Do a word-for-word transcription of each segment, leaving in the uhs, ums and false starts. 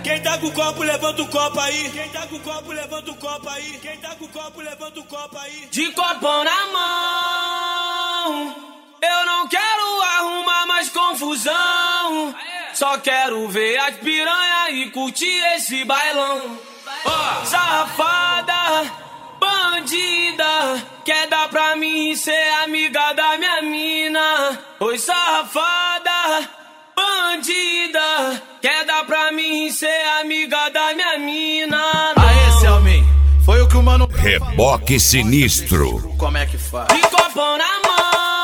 Quem tá com o copo, levanta o copo aí. Quem tá com o copo, levanta o copo aí. Quem tá com o copo, levanta o copo aí. De copão na mão, eu não quero arrumar mais confusão. Só quero ver as piranha e curtir esse bailão. Oh, safada, bandida, quer dar pra mim ser amiga da minha mina. Oi, safada, bandida, quer dar pra mim ser amiga da minha mina. Aê, Selmin, foi o que o mano... Reboque Sinistro. Como é que faz? De copão na mão.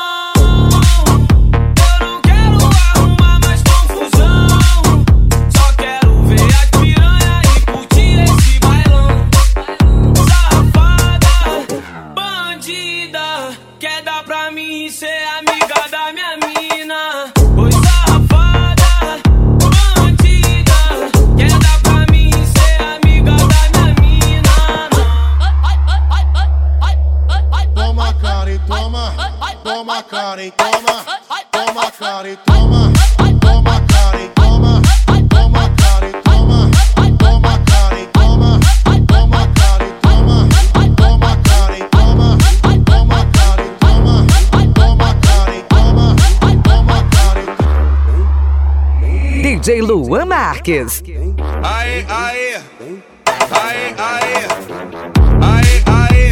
Toma cara e toma, toma cara e toma, toma cara e toma, toma cara e toma, toma cara e toma, toma cara e toma, toma cara e toma, toma cara e toma, toma cara e toma, toma cara e toma. D J Luan Marques. Aê, aê, aê, aê, aê, aê.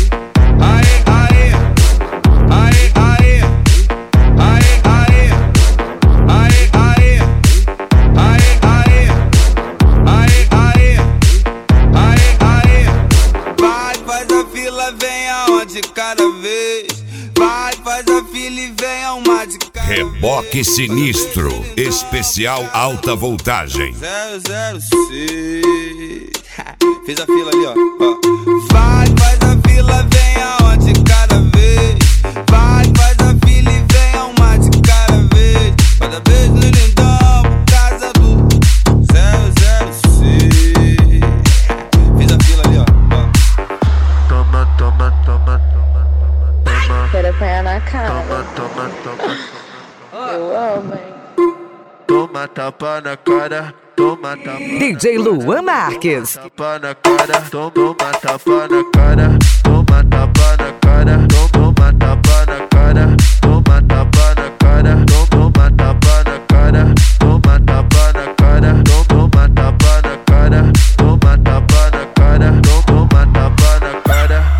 De cada vez, vai, faz a fila e venha uma de cada vez. Reboque Sinistro, especial alta voltagem. zero zero seis. Fiz a fila ali, ó. ó. Vai, faz a fila, venha uma de cada vez. Vai, faz a fila e venha uma de cada vez. Cada vez no lindão, por casa do zero zero seis. Fiz a fila ali, ó. ó. Toma, toma, toma, toma. Quero apanhar na cara. Toma, toma, toma. Eu amo, hein? Toma tapa na cara, toma tapa. D J Luan Marques. Tapa na cara, toma, toma tapa na cara, toma tapa na cara, toma tapa na cara, toma tapa na cara, toma tapa na cara, toma tapa na cara, toma tapa na cara, toma tapa na cara, toma tapa na cara.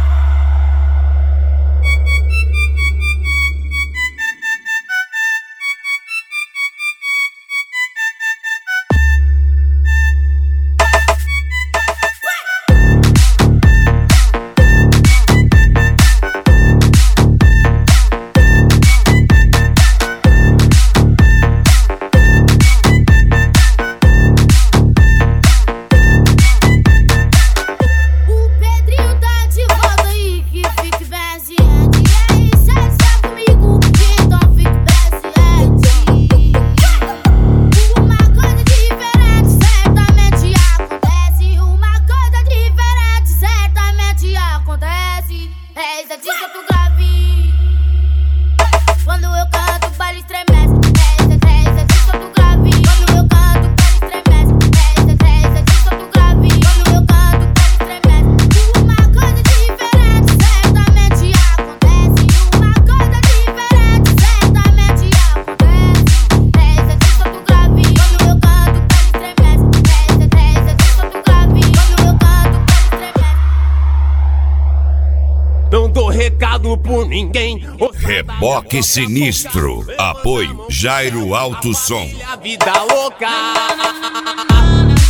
Por ninguém. Reboque Sinistro. Apoio Jairo Alto Som. A vida louca.